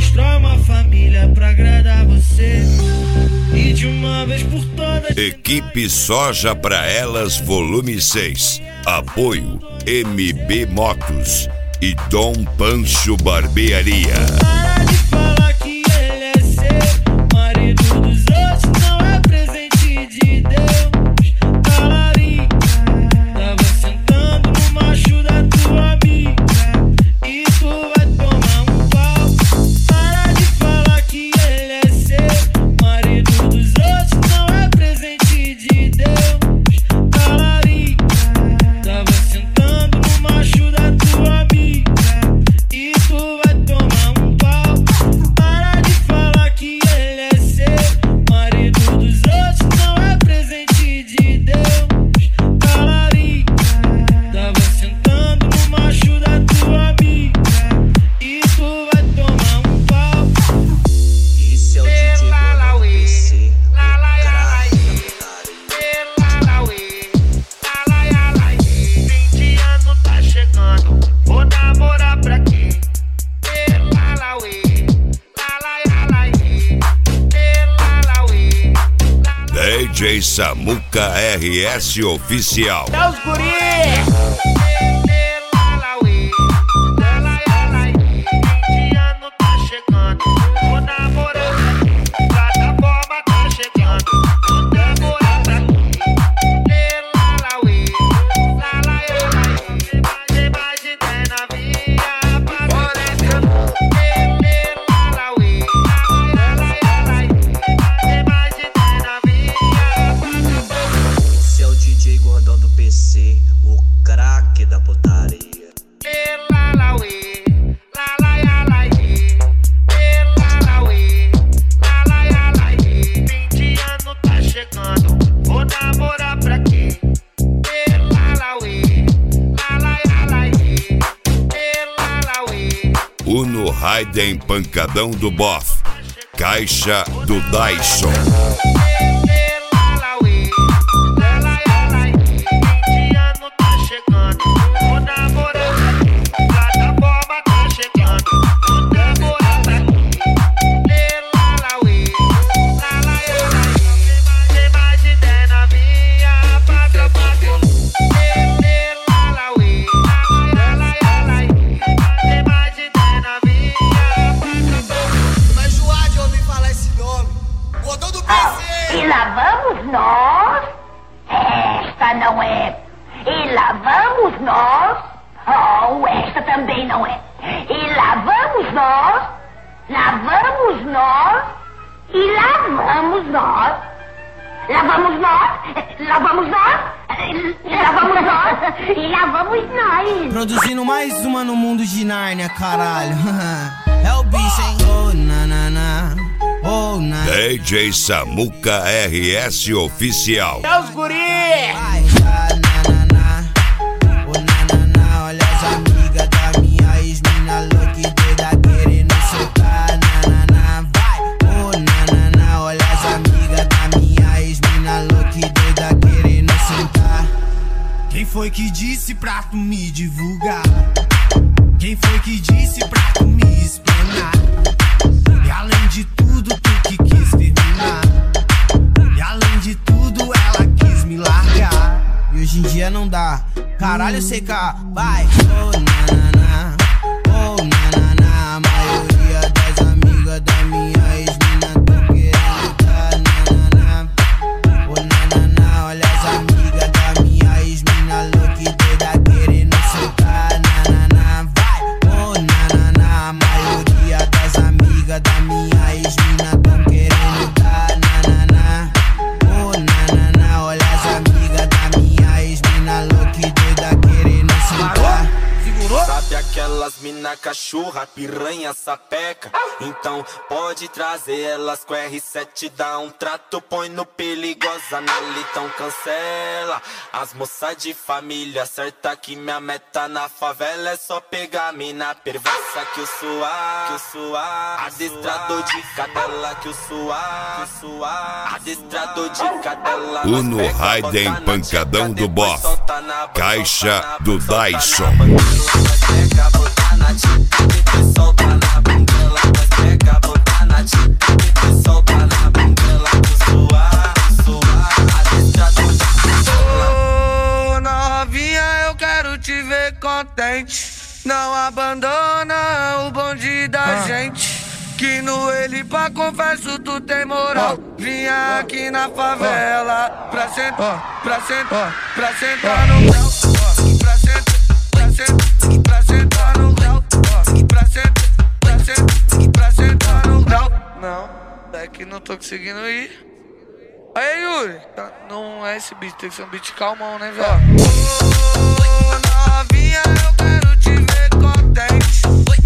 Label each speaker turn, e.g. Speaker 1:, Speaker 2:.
Speaker 1: constrói uma família pra agradar você. E de uma vez por todas.
Speaker 2: Equipe Soja pra Elas Volume 6. Apoio MB Motos e Dom Pancho Barbearia.
Speaker 1: Para de falar que ele é seu, marido dos outros não é presente de Deus. Talarica, tava sentando no macho da tua amiga e tu vai tomar um pau. Para de falar que ele é seu, marido dos outros não é presente de Deus. Talarica, tava sentando no macho da tua amiga e tu vai tomar um pau. Para de falar que ele é seu, marido dos outros não é presente de Deus. Talarica, tava sentando no macho da tua amiga e tu vai tomar um pau.
Speaker 3: Isso é o DJ Gordo PC, o
Speaker 1: 20 anos tá chegando, vou namorar pra quê?
Speaker 2: DJ Samuca RS Oficial.
Speaker 1: É os guri!
Speaker 3: Esse é o DJ Gordão do PC, o craque da putaria.
Speaker 1: 20 anos tá chegando, vou namorar pra quê?
Speaker 2: Uno Raiden Pancadão do Boff. Caixa do Dyson.
Speaker 1: 20 anos tá chegando, vou namorar pra quê? Plataforma tá chegando, vou namorar pra quê? Tem mais de 10 na minha pátria pra quê? Tem mais de 10 na minha pátria.
Speaker 4: Mas enjoar de ouvir falar esse nome. Gordão do PC!
Speaker 5: E lá vamos nós. Esta não é. E lá vamos nós. Oh, esta também não é. E lá vamos nós. Lá vamos nós. E lá vamos nós. Lá vamos nós. Lá vamos nós. Lá vamos nós. E lá vamos nós.
Speaker 4: Produzindo mais uma no mundo de Nárnia, caralho. É o bicho, hein? Oh, nanana. Oh, nanana.
Speaker 2: DJ Samuca RS Oficial.
Speaker 1: É os guri!
Speaker 4: Vai, nanana. Oh, nanana. Olha as amigas da minha ex-mina louca e doida querendo soltar. Nanana. Vai, oh, nanana. Olha as amigas da minha ex-mina louca e doida querendo sentar. Quem foi que disse pra tu me divulgar? Quem foi que disse pra tu me espionar? E além de tudo, tu que quis terminar. E além de tudo, ela quis me largar. E hoje em dia não dá. Caralho, CK, vai. Oh, nanana. Oh, nanana. A maioria das amigas da minha ex-mina tão querendo dar. Nanana. Oh, nanana. Olha as amigas da minha ex-mina louca e doida querendo soltar. Nanana. Vai. Oh, nanana. A maioria das amigas da minha ex-mina tão querendo dar. Nanana. Oh, nanana. Olha as amigas da minha ex-mina louca e doida querendo soltar.
Speaker 6: Sabe aquelas mina cachorra, piranha, sapeca? Então pode trazer elas com R7, dá um trato, põe no perigosa nela, então cancela. As moças de família, certa que minha meta na favela é só pegar mina perversa que o suar, adestrador de cadela que o suar, adestrador de cadela.
Speaker 2: Uno Raiden Pancadão do Boff. Caixa do Dyson.
Speaker 6: Pega, botar na tica, solta na bundela, mas pega.
Speaker 1: frente. Não abandona o bonde da gente. Que no ele pra confesso tu tem moral. Vinha aqui na favela pra sentar, pra sentar, pra sentar no grau. Pra sentar, pra sentar, pra sentar no grau. Pra sentar, pra sentar, pra sentar no grau. Não, daqui não tô conseguindo ir. Aí, Yuri, não é esse beat, tem que ser um beat calmão, né, velho? Ô, novinha, eu quero te ver contente.